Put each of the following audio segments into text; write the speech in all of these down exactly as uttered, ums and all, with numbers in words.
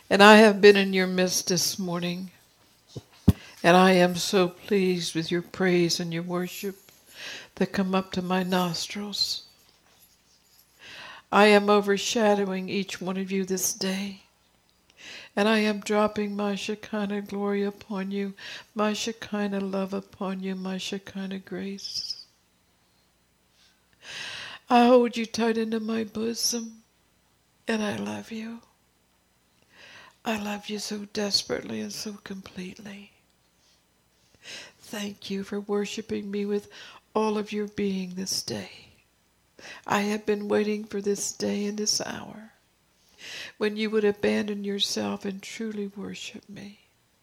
And I have been in your midst this morning, and I am so pleased with your praise and your worship that come up to my nostrils. I am overshadowing each one of you this day, and I am dropping my Shekinah glory upon you, my Shekinah love upon you, my Shekinah grace. I hold you tight into my bosom, and I love you. I love you so desperately and so completely. Thank you for worshiping me with all of your being this day. I have been waiting for this day and this hour when you would abandon yourself and truly worship me.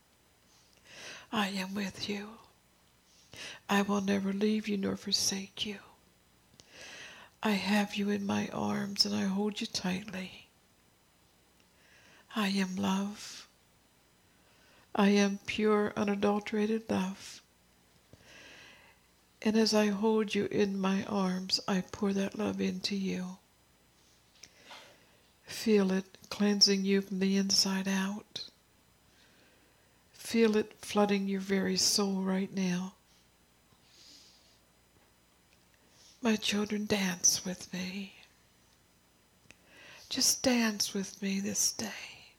I am with you. I will never leave you nor forsake you. I have you in my arms and I hold you tightly. I am love. I am pure, unadulterated love. And as I hold you in my arms, I pour that love into you. Feel it cleansing you from the inside out. Feel it flooding your very soul right now. My children, dance with me. Just dance with me this day.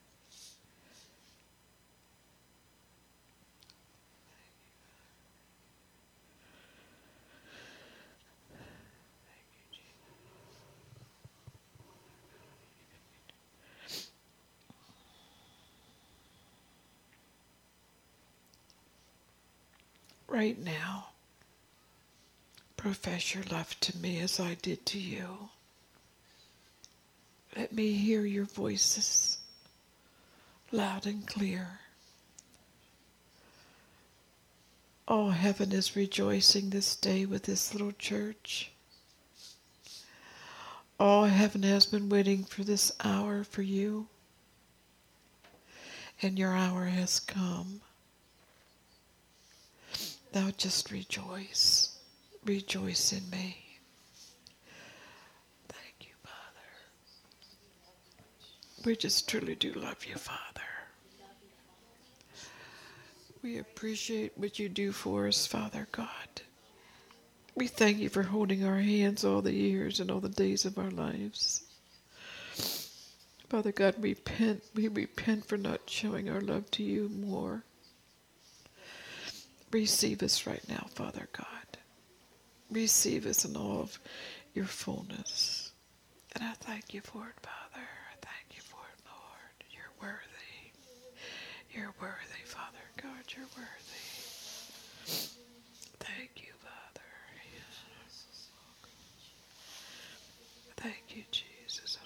Right now, profess your love to me as I did to you. Let me hear your voices loud and clear. All heaven is rejoicing this day with this little church. All heaven has been waiting for this hour for you. And your hour has come. Now just rejoice. Rejoice in me. Thank you, Father. We just truly do love you, Father. We appreciate what you do for us, Father God. We thank you for holding our hands all the years and all the days of our lives. Father God, we repent, we repent for not showing our love to you more. Receive us right now, Father God. Receive us in all of your fullness. And I thank you for it, Father. I thank you for it, Lord. You're worthy. You're worthy, Father God. You're worthy. Thank you, Father. Thank you, Jesus.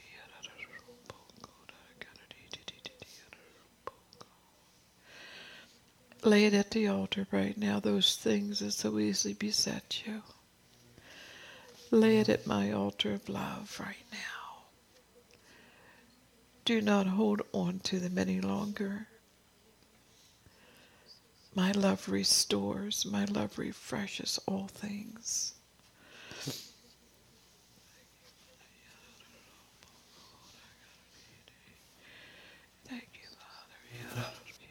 Lay it at the altar right now, those things that so easily beset you. Lay it at my altar of love right now. Do not hold on to them any longer. My love restores, my love refreshes all things. Thank you, Father.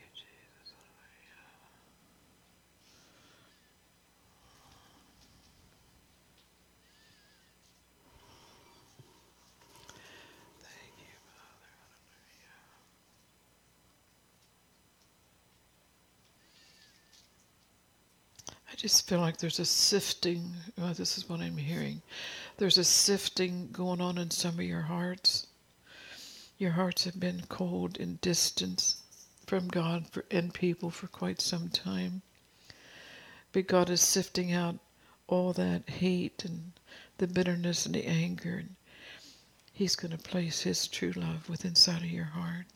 I just feel like there's a sifting. Oh, this is what I'm hearing. There's a sifting going on in some of your hearts. Your hearts have been cold and distant from God for, and people for quite some time. But God is sifting out all that hate and the bitterness and the anger. And He's going to place His true love within inside of your heart.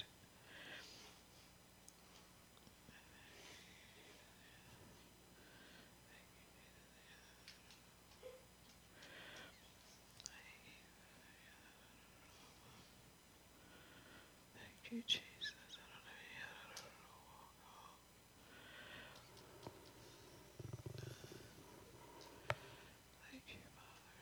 Thank you, Jesus. Thank you, Father.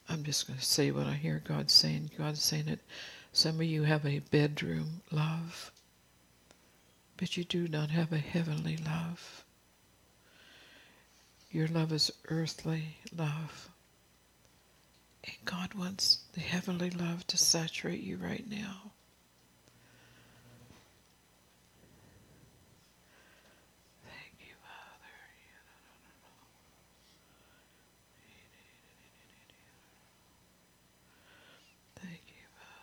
I'm just going to say what I hear God saying. God's saying that some of you have a bedroom love, but you do not have a heavenly love. Your love is earthly love. And God wants the heavenly love to saturate you right now. Thank you, Father. Thank you,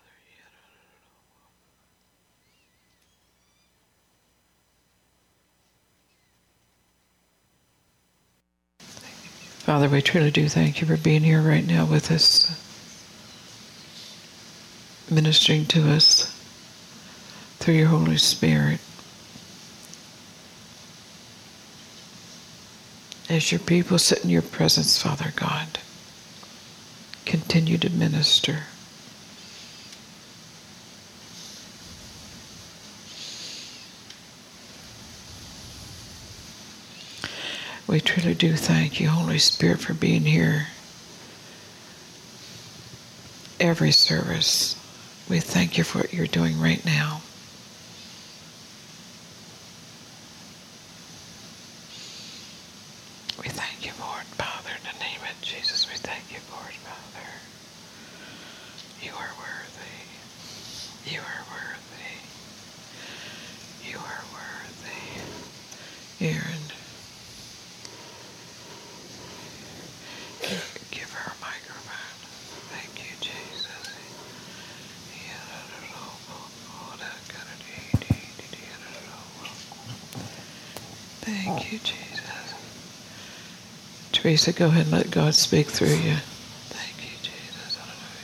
Father. Father, we truly do thank you for being here right now with us, ministering to us through your Holy Spirit. As your people sit in your presence, Father God, continue to minister. We truly do thank you, Holy Spirit, for being here every service. We thank you for what you're doing right now. We thank you, Lord, Father, in the name of Jesus. We thank you, Lord, Father. You are worthy. You are worthy. You are worthy. Aaron. Give her a microphone. Thank you, Jesus. Thank you, Jesus. Teresa, go ahead and let God speak through you. Thank you, Jesus.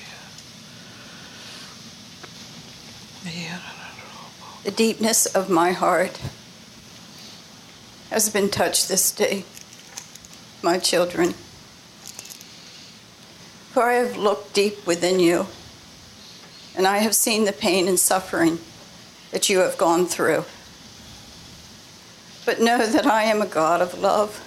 Hallelujah. The deepness of my heart has been touched this day, my children. For I have looked deep within you, and I have seen the pain and suffering that you have gone through. But know that I am a God of love,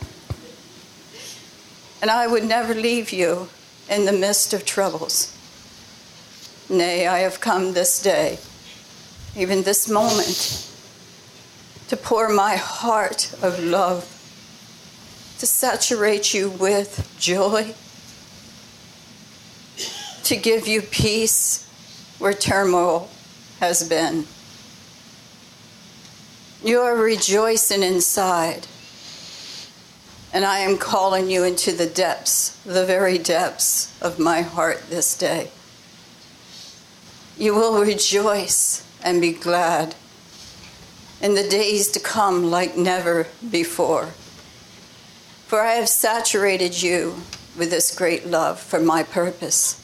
and I would never leave you in the midst of troubles. Nay, I have come this day, even this moment, to pour my heart of love, to saturate you with joy, to give you peace where turmoil has been. You are rejoicing inside, and I am calling you into the depths, the very depths of my heart this day. You will rejoice and be glad in the days to come like never before. For I have saturated you with this great love for my purpose.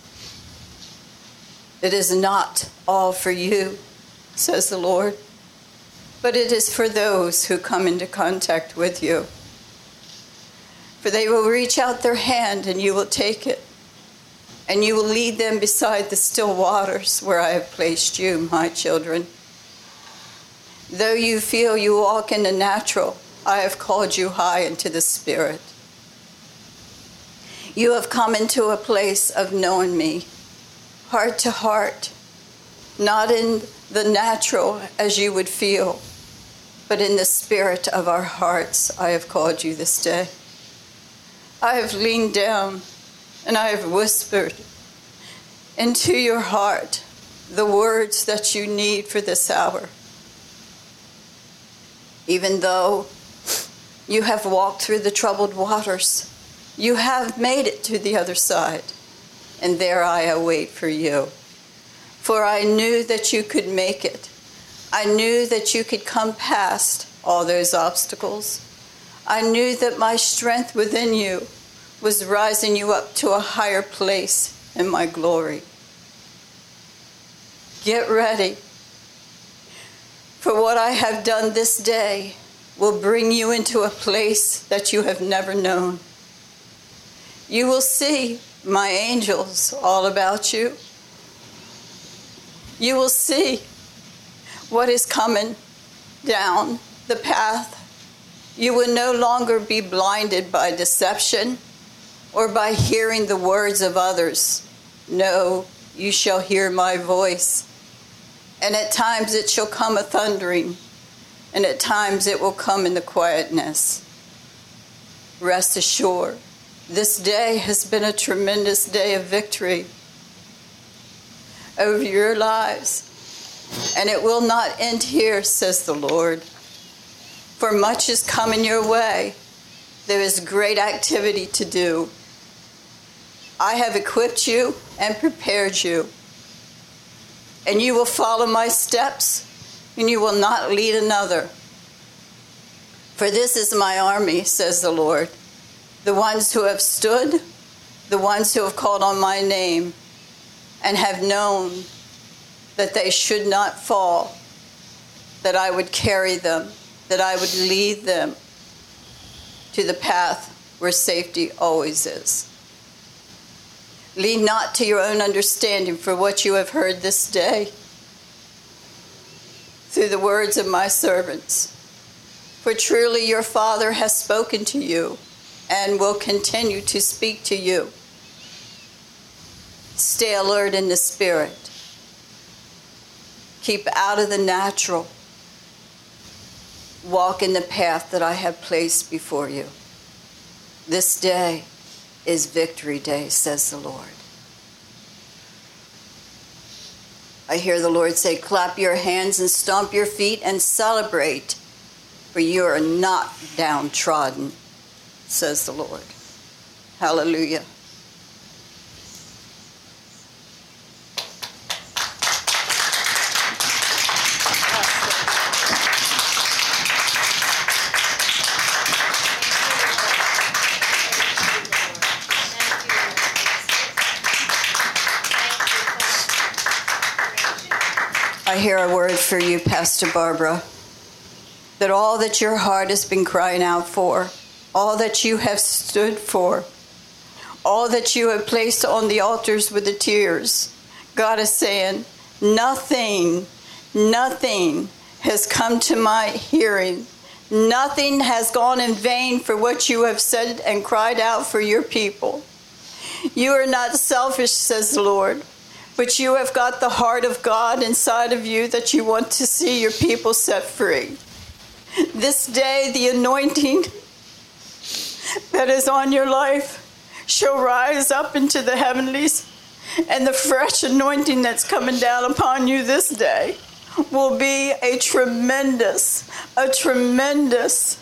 It is not all for you, says the Lord, but it is for those who come into contact with you. For they will reach out their hand and you will take it, and you will lead them beside the still waters where I have placed you, my children. Though you feel you walk in the natural, I have called you high into the spirit. You have come into a place of knowing me, heart to heart, not in the natural as you would feel, but in the spirit of our hearts I have called you this day. I have leaned down and I have whispered into your heart the words that you need for this hour. Even though you have walked through the troubled waters, you have made it to the other side. And there I await for you. For I knew that you could make it. I knew that you could come past all those obstacles. I knew that my strength within you was rising you up to a higher place in my glory. Get ready. For what I have done this day will bring you into a place that you have never known. You will see my angels all about you. You will see what is coming down the path. You will no longer be blinded by deception, or by hearing the words of others. No, you shall hear my voice. And at times it shall come a thundering, and at times it will come in the quietness. Rest assured, this day has been a tremendous day of victory over your lives. And it will not end here, says the Lord. For much is coming your way. There is great activity to do. I have equipped you and prepared you. And you will follow my steps, and you will not lead another. For this is my army, says the Lord. The ones who have stood, the ones who have called on my name, and have known that they should not fall, that I would carry them, that I would lead them to the path where safety always is. Lean not to your own understanding for what you have heard this day through the words of my servants. For truly your Father has spoken to you and will continue to speak to you. Stay alert in the spirit. Keep out of the natural. Walk in the path that I have placed before you. This day is victory day, says the Lord. I hear the Lord say, clap your hands and stomp your feet and celebrate, for you are not downtrodden, says the Lord. Hallelujah. I hear a word for you, Pastor Barbara, that all that your heart has been crying out for, all that you have stood for, all that you have placed on the altars with the tears, God is saying, nothing, nothing has come to my hearing. Nothing has gone in vain for what you have said and cried out for your people. You are not selfish, says the Lord. But you have got the heart of God inside of you that you want to see your people set free. This day, the anointing that is on your life shall rise up into the heavenlies, and the fresh anointing that's coming down upon you this day will be a tremendous, a tremendous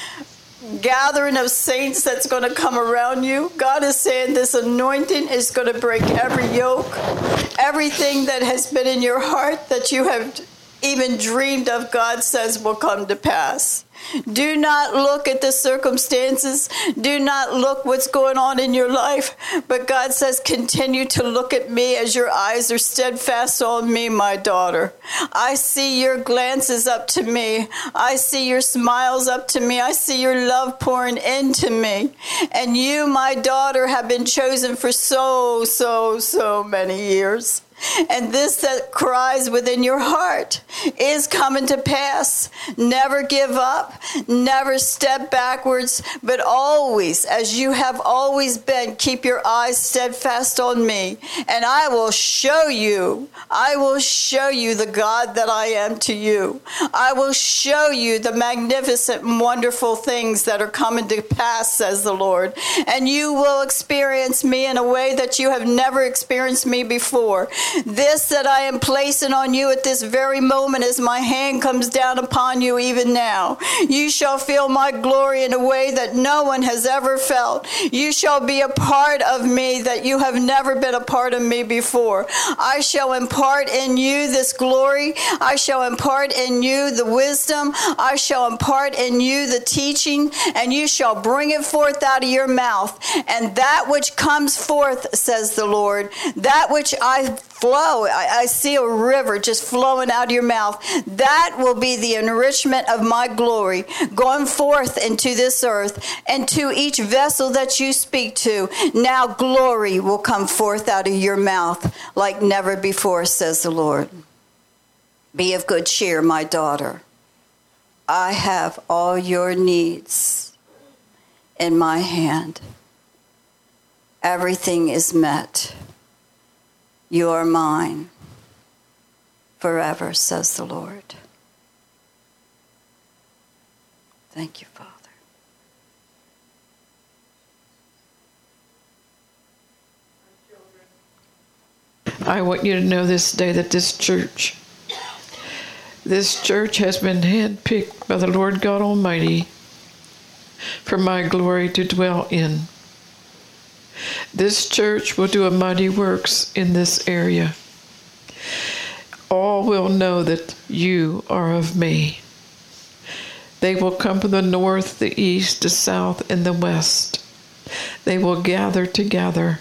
gathering of saints that's going to come around you. God is saying this anointing is going to break every yoke, everything that has been in your heart that you have even dreamed of, God says will come to pass. Do not look at the circumstances. Do not look what's going on in your life. But God says, continue to look at me as your eyes are steadfast on me, my daughter. I see your glances up to me. I see your smiles up to me. I see your love pouring into me. And you, my daughter, have been chosen for so, so, so many years. And this that cries within your heart is coming to pass. Never give up, never step backwards, but always, as you have always been, keep your eyes steadfast on me. And I will show you, I will show you the God that I am to you. I will show you the magnificent and wonderful things that are coming to pass, says the Lord. And you will experience me in a way that you have never experienced me before. This that I am placing on you at this very moment as my hand comes down upon you even now. You shall feel my glory in a way that no one has ever felt. You shall be a part of me that you have never been a part of me before. I shall impart in you this glory. I shall impart in you the wisdom. I shall impart in you the teaching, and you shall bring it forth out of your mouth. And that which comes forth, says the Lord, that which I flow, I, I see a river just flowing out of your mouth. That will be the enrichment of my glory going forth into this earth, and to each vessel that you speak to. Now glory will come forth out of your mouth like never before, says the Lord. Be of good cheer, my daughter. I have all your needs in my hand. everything is met. You are mine forever, says the Lord. Thank you, Father. I want you to know this day that this church, this church has been handpicked by the Lord God Almighty for my glory to dwell in. This church will do a mighty works in this area. All will know that you are of me. They will come from the north, the east, the south, and the west. They will gather together.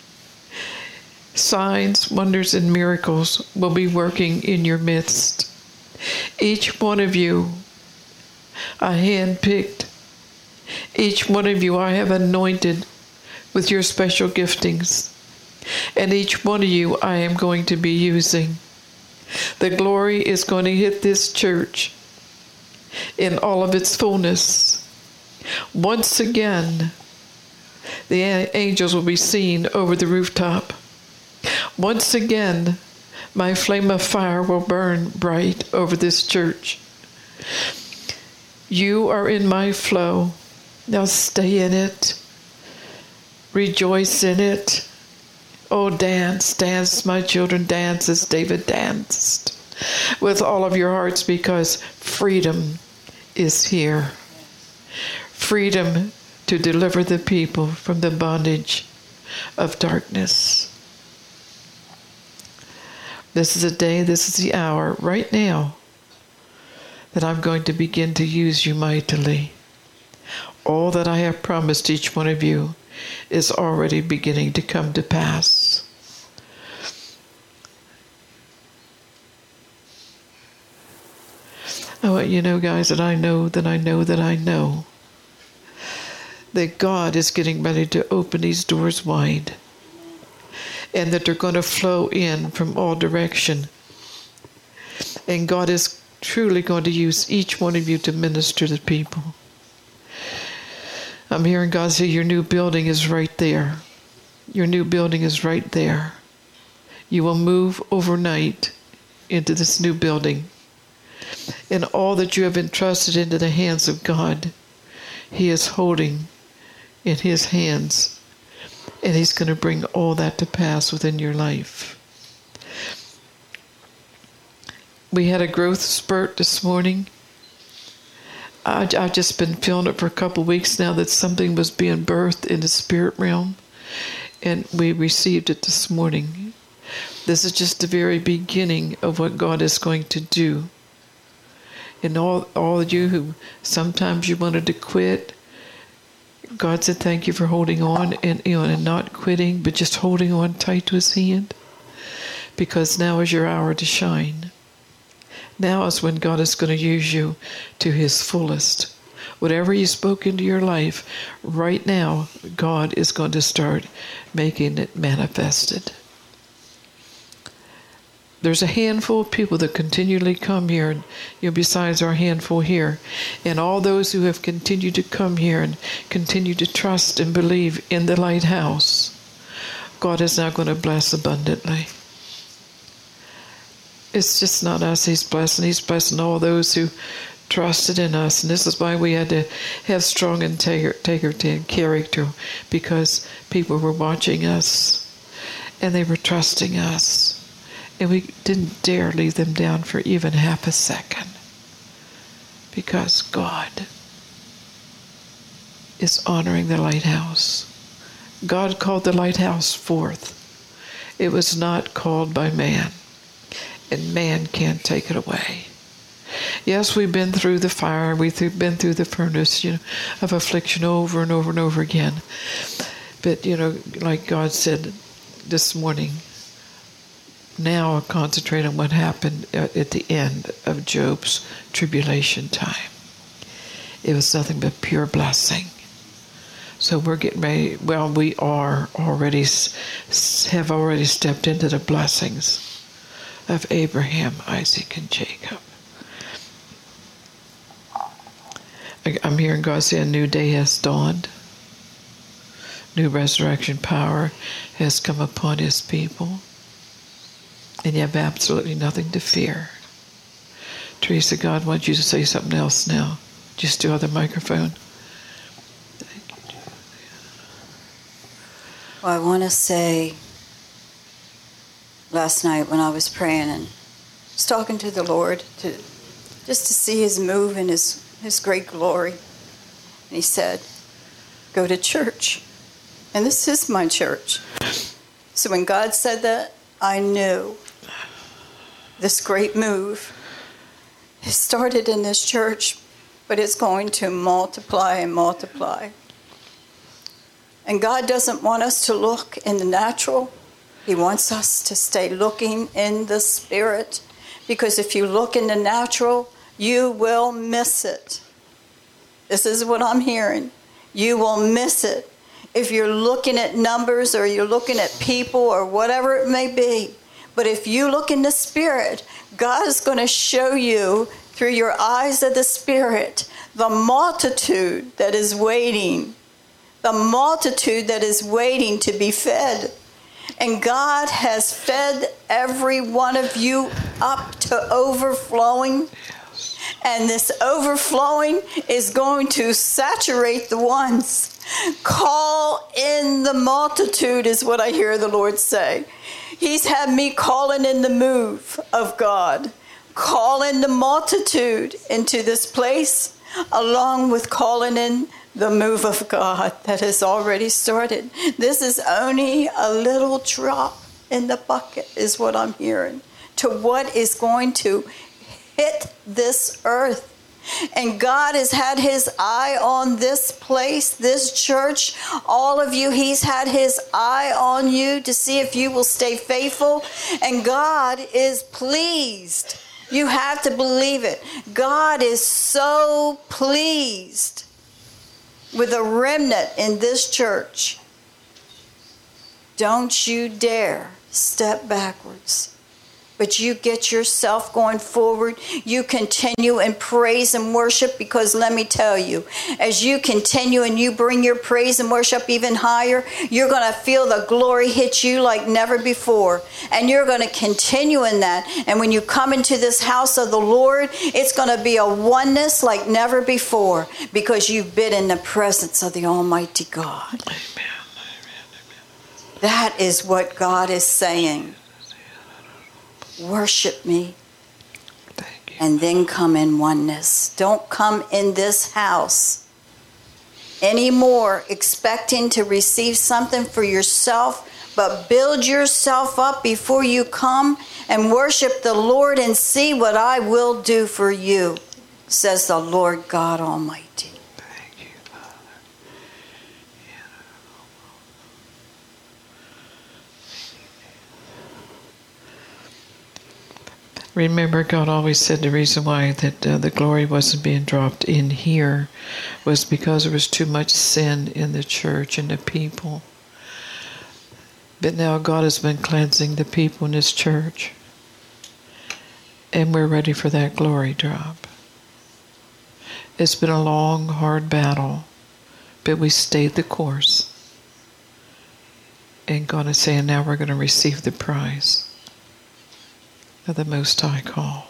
Signs, wonders, and miracles will be working in your midst. Each one of you I handpicked. Each one of you I have anointed with your special giftings. And each one of you I am going to be using. The glory is going to hit this church in all of its fullness. Once again, the angels will be seen over the rooftop. Once again, my flame of fire will burn bright over this church. You are in my flow. Now stay in it. Rejoice in it. Oh, dance, dance, my children, dance as David danced with all of your hearts, because freedom is here. Freedom to deliver the people from the bondage of darkness. This is a day, this is the hour, right now, that I'm going to begin to use you mightily. All that I have promised each one of you is already beginning to come to pass. I want you to know, guys, that I know that I know that I know that God is getting ready to open these doors wide, and that they're going to flow in from all direction. And God is truly going to use each one of you to minister to people. I'm hearing God say, your new building is right there. Your new building is right there. You will move overnight into this new building. And all that you have entrusted into the hands of God, He is holding in His hands. And He's going to bring all that to pass within your life. We had a growth spurt this morning. I, I've just been feeling it for a couple of weeks now that something was being birthed in the spirit realm. And we received it this morning. This is just the very beginning of what God is going to do. And all, all of you who sometimes you wanted to quit, God said, thank you for holding on and, you know, and not quitting, but just holding on tight to His hand. Because now is your hour to shine. Now is when God is going to use you to His fullest. Whatever He spoke into your life, right now, God is going to start making it manifested. There's a handful of people that continually come here, and you know, besides our handful here, and all those who have continued to come here and continue to trust and believe in the lighthouse, God is now going to bless abundantly. It's just not us He's blessing. He's blessing all those who trusted in us. And this is why we had to have strong integrity and character, because people were watching us and they were trusting us. And we didn't dare leave them down for even half a second, because God is honoring the lighthouse. God called the lighthouse forth. It was not called by man, and man can't take it away. Yes, we've been through the fire, we've been through the furnace, you know, of affliction over and over and over again. But, you know, like God said this morning, now I'll concentrate on what happened at, at the end of Job's tribulation time. It was nothing but pure blessing. So we're getting ready, well, we are already, have already stepped into the blessings of Abraham, Isaac, and Jacob. I'm hearing God say a new day has dawned. New resurrection power has come upon his people. And you have absolutely nothing to fear. Teresa, God wants you to say something else now. Just do other microphone. Thank you, Julia. Well, I want to say, last night when I was praying and was talking to the Lord, to just to see his move and his, his great glory. And he said, go to church. And this is my church. So when God said that, I knew this great move. It started in this church, but it's going to multiply and multiply. And God doesn't want us to look in the natural. He wants us to stay looking in the spirit. Because if you look in the natural, you will miss it. This is what I'm hearing. You will miss it. If you're looking at numbers or you're looking at people or whatever it may be. But if you look in the spirit, God is going to show you through your eyes of the spirit the multitude that is waiting. The multitude that is waiting to be fed. And God has fed every one of you up to overflowing. And this overflowing is going to saturate the ones. Call in the multitude is what I hear the Lord say. He's had me calling in the move of God. Calling the multitude into this place, along with calling in the move of God that has already started. This is only a little drop in the bucket, is what I'm hearing, to what is going to hit this earth. And God has had his eye on this place, this church. All of you, he's had his eye on you to see if you will stay faithful. And God is pleased. You have to believe it. God is so pleased with a remnant in this church. Don't you dare step backwards. But you get yourself going forward. You continue in praise and worship, because let me tell you, as you continue and you bring your praise and worship even higher, you're going to feel the glory hit you like never before. And you're going to continue in that. And when you come into this house of the Lord, it's going to be a oneness like never before, because you've been in the presence of the Almighty God. Amen. Amen. Amen. That is what God is saying. Worship me, and then come in oneness. Don't come in this house anymore expecting to receive something for yourself, but build yourself up before you come and worship the Lord and see what I will do for you, says the Lord God Almighty. Thank you, Father. Remember, God always said the reason why that uh, the glory wasn't being dropped in here was because there was too much sin in the church and the people. But now God has been cleansing the people in His church. And we're ready for that glory drop. It's been a long, hard battle, but we stayed the course. And God is saying now we're going to receive the prize of the Most High call.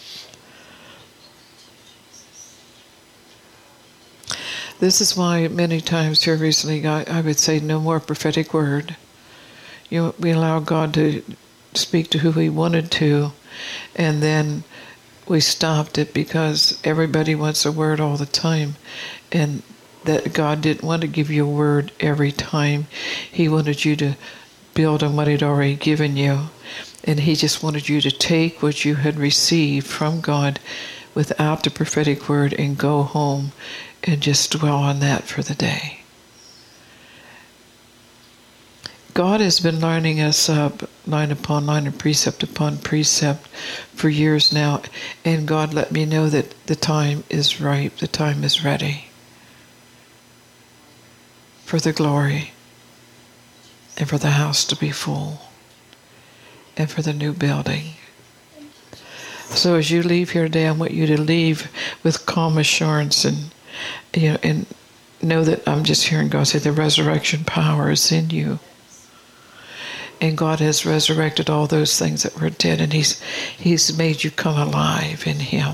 This is why many times here recently I, I would say no more prophetic word. You know, we allow God to speak to who He wanted to, and then we stopped it because everybody wants a word all the time, and that God didn't want to give you a word every time. He wanted you to build on what He'd already given you. And He just wanted you to take what you had received from God without the prophetic word and go home and just dwell on that for the day. God has been lining us up, line upon line and precept upon precept for years now. And God let me know that the time is ripe, the time is ready for the glory and for the house to be full. And for the new building. So as you leave here today, I want you to leave with calm assurance and, you know, and know that I'm just hearing God say the resurrection power is in you. And God has resurrected all those things that were dead, and He's He's made you come alive in Him.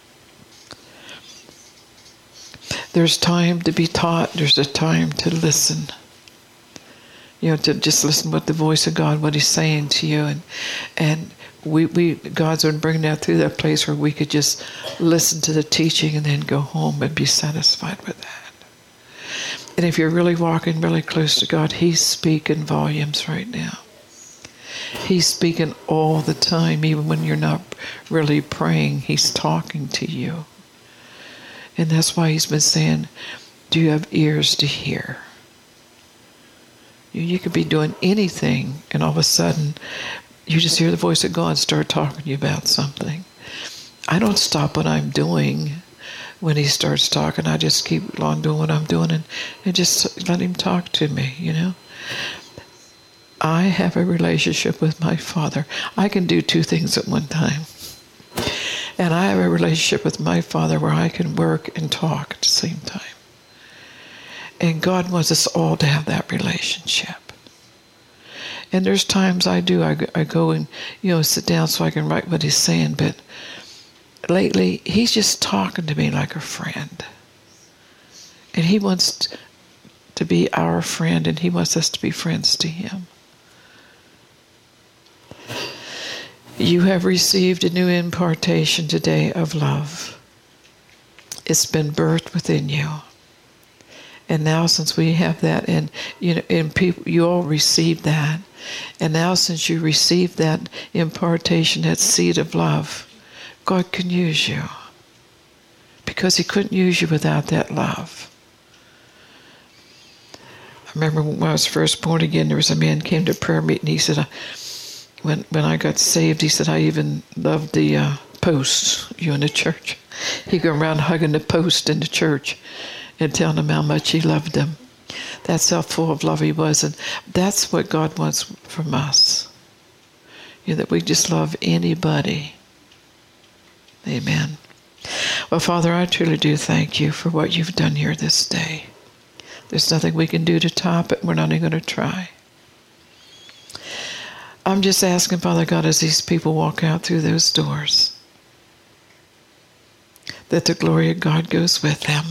There's time to be taught. There's a time to listen. You know, to just listen with the voice of God, what He's saying to you. And and we, we God's been bringing that through that place where we could just listen to the teaching and then go home and be satisfied with that. And if you're really walking really close to God, He's speaking volumes right now. He's speaking all the time, even when you're not really praying. He's talking to you. And that's why He's been saying, do you have ears to hear? You, you could be doing anything, and all of a sudden, you just hear the voice of God start talking to you about something. I don't stop what I'm doing when He starts talking. I just keep on doing what I'm doing and, and just let Him talk to me, you know. I have a relationship with my Father. I can do two things at one time. And I have a relationship with my Father where I can work and talk at the same time. And God wants us all to have that relationship. And there's times I do, I, I go and, you know, sit down so I can write what He's saying, but lately He's just talking to me like a friend. And He wants to be our friend, and He wants us to be friends to Him. You have received a new impartation today of love. It's been birthed within you. And now since we have that, and you know, and people, you all received that. And now since you received that impartation, that seed of love, God can use you. Because He couldn't use you without that love. I remember when I was first born again, there was a man came to prayer meeting. He said, when when I got saved, he said, I even loved the uh, posts, you in the church. He'd go around hugging the post in the church and telling them how much he loved them. That's how full of love he was. And that's what God wants from us. You know, that we just love anybody. Amen. Well, Father, I truly do thank You for what You've done here this day. There's nothing we can do to top it. We're not even going to try. I'm just asking, Father God, as these people walk out through those doors, that the glory of God goes with them,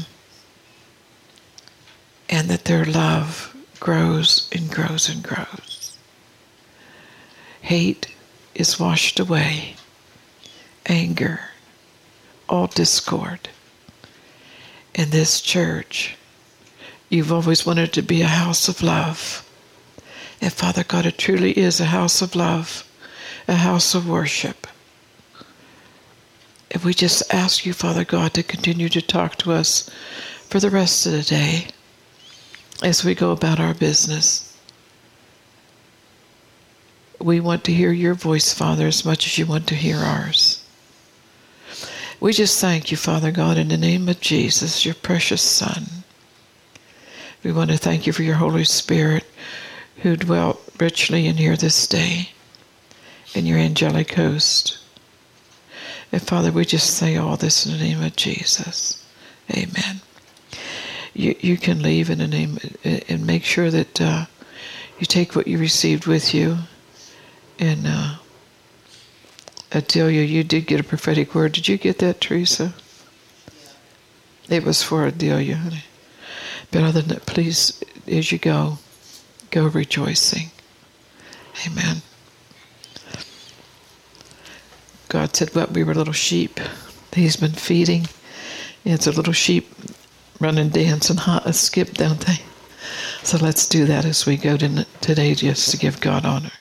and that their love grows and grows and grows. Hate is washed away, anger, all discord. In this church, You've always wanted to be a house of love. And Father God, it truly is a house of love, a house of worship. If we just ask You, Father God, to continue to talk to us for the rest of the day as we go about our business. We want to hear Your voice, Father, as much as You want to hear ours. We just thank You, Father God, in the name of Jesus, Your precious Son. We want to thank You for Your Holy Spirit, who dwelt richly in here this day, in Your angelic host. And Father, we just say all this in the name of Jesus. Amen. You you can leave in the name, and make sure that uh, you take what you received with you. And uh, Adelia, you did get a prophetic word. Did you get that, Teresa? It was for Adelia, honey. But other than that, please, as you go, go rejoicing. Amen. God said, what, we were little sheep. He's been feeding. It's a little sheep run and dance and hot, skip, don't they? So let's do that as we go to today, just to give God honor.